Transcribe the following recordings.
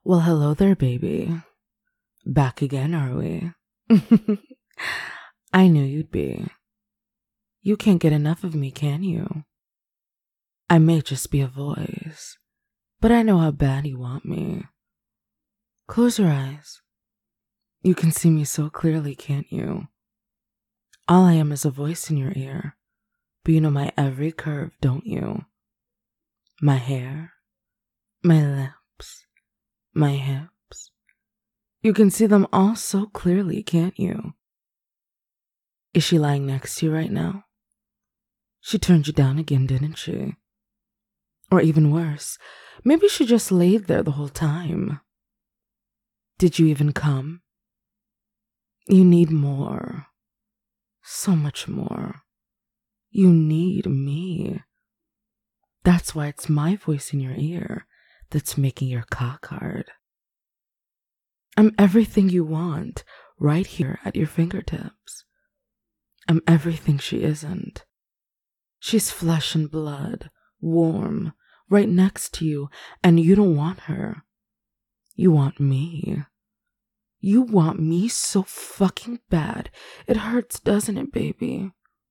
Well, hello there, baby. Back again, are we? I knew you'd be. You can't get enough of me, can you? I may just be a voice, but I know how bad you want me. Close your eyes. You can see me so clearly, can't you? All I am is a voice in your ear, but you know my every curve, don't you? My hair, my lips, my hips. You can see them all so clearly, can't you? Is she lying next to you right now? She turned you down again, didn't she? Or even worse, maybe she just laid there the whole time. Did you even come? You need more. So much more. You need me. That's why it's my voice in your ear that's making your cock hard. I'm everything you want, right here at your fingertips. I'm everything she isn't. She's flesh and blood, warm, right next to you, and you don't want her. You want me. You want me so fucking bad. It hurts, doesn't it, baby?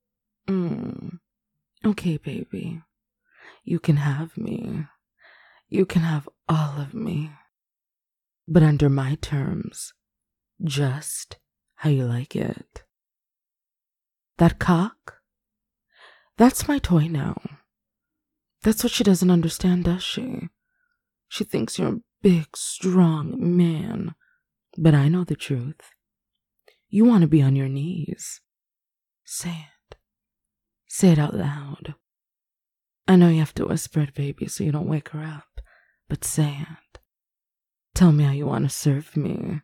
Okay, baby. You can have me. You can have all of me. But under my terms, just how you like it. That cock? That's my toy now. That's what she doesn't understand, does she? She thinks you're a big, strong man. But I know the truth. You want to be on your knees. Say it. Say it out loud. I know you have to whisper it, baby, so you don't wake her up. But say it. Tell me how you want to serve me.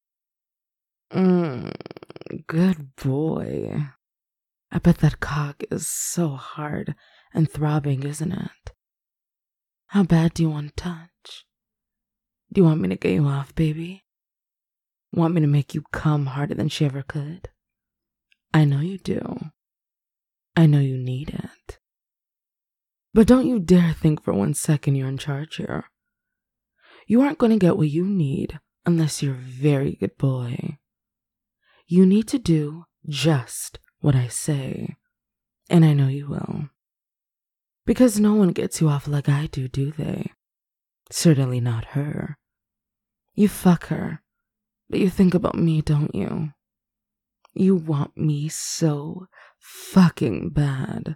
Good boy. I bet that cock is so hard and throbbing, isn't it? How bad do you want to touch? Do you want me to get you off, baby? Want me to make you come harder than she ever could? I know you do. I know you need it. But don't you dare think for 1 second you're in charge here. You aren't going to get what you need unless you're a very good boy. You need to do just what I say, and I know you will. Because no one gets you off like I do they? Certainly not her. You fuck her, but you think about me, don't you? You want me so fucking bad.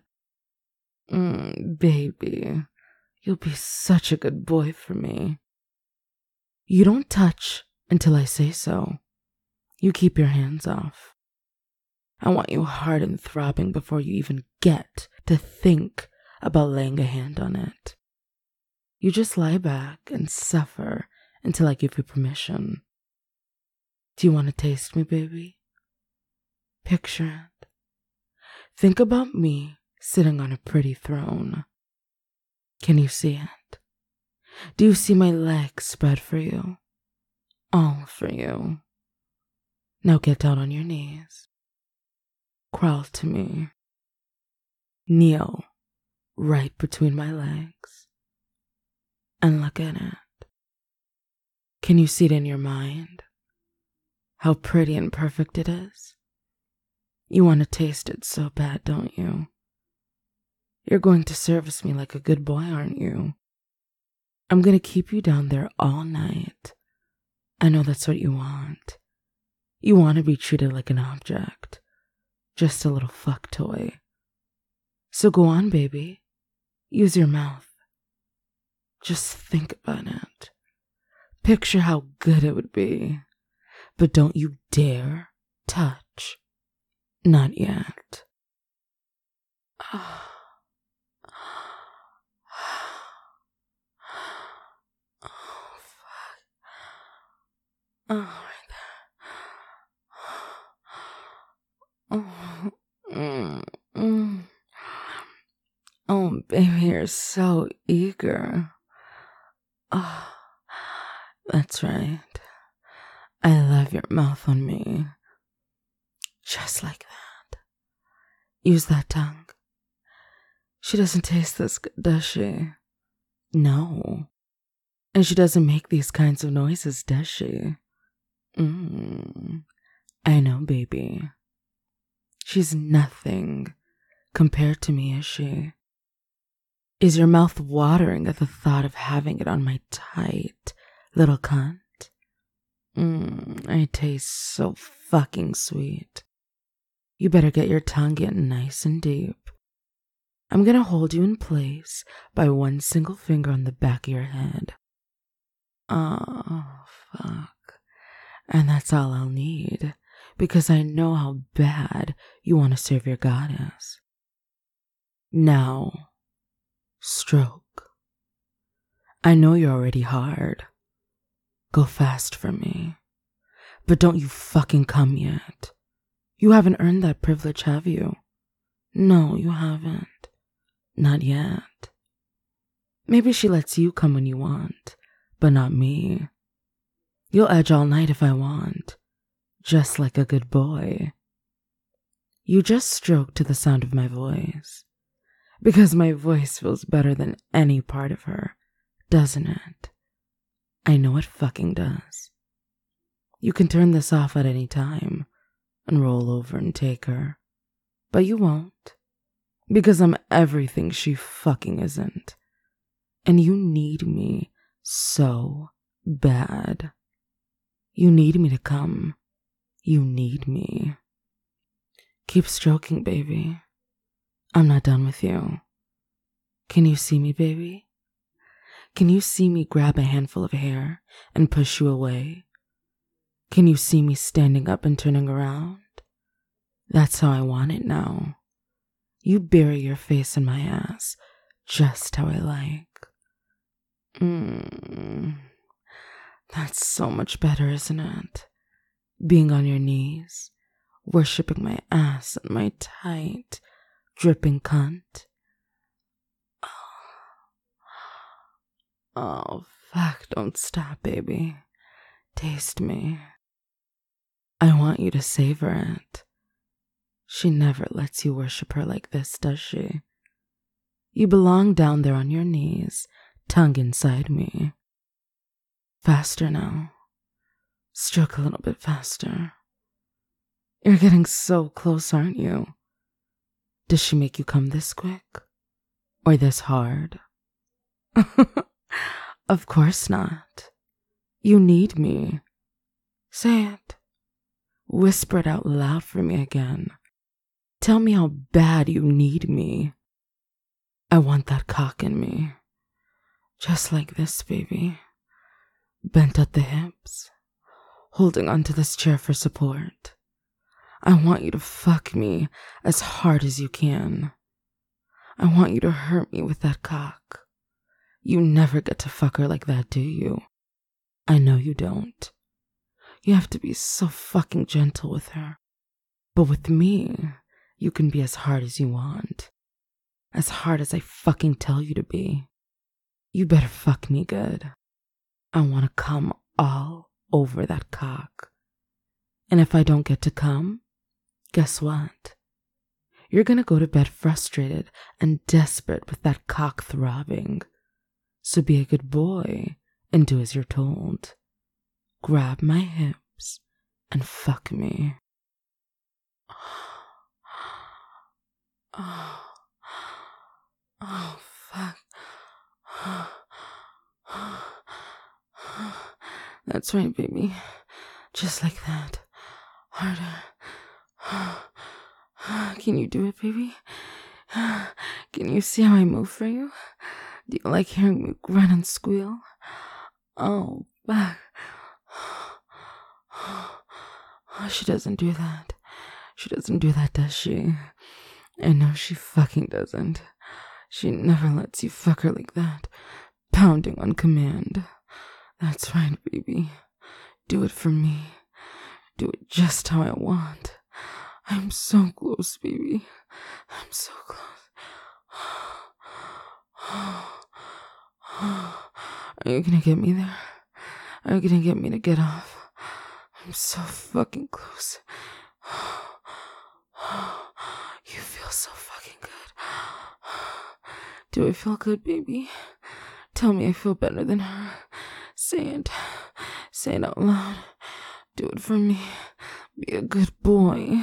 Baby, you'll be such a good boy for me. You don't touch until I say so. You keep your hands off. I want you hard and throbbing before you even get to think about laying a hand on it. You just lie back and suffer until I give you permission. Do you want to taste me, baby? Picture it. Think about me sitting on a pretty throne. Can you see it? Do you see my legs spread for you? All for you. Now get down on your knees. Crawl to me. Kneel right between my legs. And look at it. Can you see it in your mind? How pretty and perfect it is? You want to taste it so bad, don't you? You're going to service me like a good boy, aren't you? I'm going to keep you down there all night. I know that's what you want. You want to be treated like an object. Just a little fuck toy. So go on, baby. Use your mouth. Just think about it. Picture how good it would be. But don't you dare touch. Not yet. Oh, right there. Oh, baby, you're so eager. Oh, that's right. I love your mouth on me. Just like that. Use that tongue. She doesn't taste this good, does she? No. And she doesn't make these kinds of noises, does she? I know, baby. She's nothing compared to me, is she? Is your mouth watering at the thought of having it on my tight little cunt? I taste so fucking sweet. You better get your tongue in nice and deep. I'm gonna hold you in place by one single finger on the back of your head. Oh, fuck. And that's all I'll need, because I know how bad you want to serve your goddess. Now, stroke. I know you're already hard. Go fast for me. But don't you fucking come yet. You haven't earned that privilege, have you? No, you haven't. Not yet. Maybe she lets you come when you want, but not me. You'll edge all night if I want, just like a good boy. You just stroke to the sound of my voice, because my voice feels better than any part of her, doesn't it? I know it fucking does. You can turn this off at any time and roll over and take her, but you won't, because I'm everything she fucking isn't, and you need me so bad. You need me to come. You need me. Keep stroking, baby. I'm not done with you. Can you see me, baby? Can you see me grab a handful of hair and push you away? Can you see me standing up and turning around? That's how I want it now. You bury your face in my ass, just how I like. That's so much better, isn't it? Being on your knees, worshipping my ass and my tight, dripping cunt. Oh, fuck, don't stop, baby. Taste me. I want you to savor it. She never lets you worship her like this, does she? You belong down there on your knees, tongue inside me. Faster now. Stroke a little bit faster. You're getting so close, aren't you? Does she make you come this quick? Or this hard? Of course not. You need me. Say it. Whisper it out loud for me again. Tell me how bad you need me. I want that cock in me. Just like this, baby. Bent at the hips, holding onto this chair for support. I want you to fuck me as hard as you can. I want you to hurt me with that cock. You never get to fuck her like that, do you? I know you don't. You have to be so fucking gentle with her. But with me, you can be as hard as you want. As hard as I fucking tell you to be. You better fuck me good. I want to come all over that cock. And if I don't get to come, guess what? You're gonna go to bed frustrated and desperate with that cock throbbing. So be a good boy and do as you're told. Grab my hips and fuck me. Oh, fuck. That's right, baby. Just like that. Harder. Can you do it, baby? Can you see how I move for you? Do you like hearing me grunt and squeal? Oh, fuck. She doesn't do that. She doesn't do that, does she? I know she fucking doesn't. She never lets you fuck her like that, pounding on command. That's right, baby. Do it for me. Do it just how I want. I'm so close, baby. I'm so close. Are you gonna get me there? Are you gonna get me to get off? I'm so fucking close. You feel so fucking good. Do it feel good, baby? Tell me I feel better than her. Say it. Say it out loud. Do it for me. Be a good boy.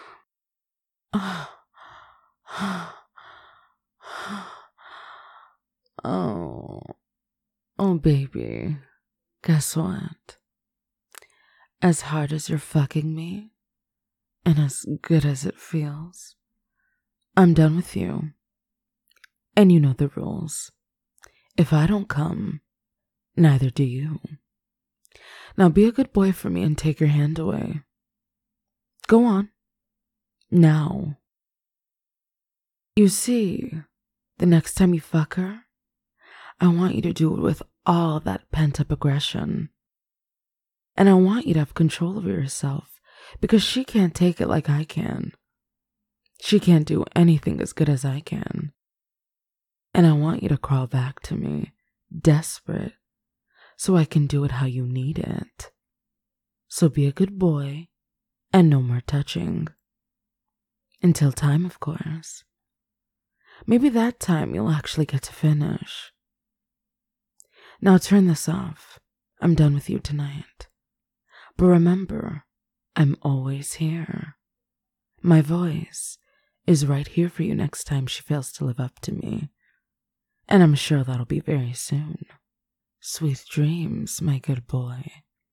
Oh. Oh, baby. Guess what? As hard as you're fucking me, and as good as it feels, I'm done with you. And you know the rules. If I don't come, neither do you. Now be a good boy for me and take your hand away. Go on. Now. You see, the next time you fuck her, I want you to do it with all that pent-up aggression. And I want you to have control over yourself, because she can't take it like I can. She can't do anything as good as I can. And I want you to crawl back to me, desperate, so I can do it how you need it. So be a good boy, and no more touching. Until time, of course. Maybe that time you'll actually get to finish. Now turn this off. I'm done with you tonight. But remember, I'm always here. My voice is right here for you next time she fails to live up to me. And I'm sure that'll be very soon. Sweet dreams, my good boy.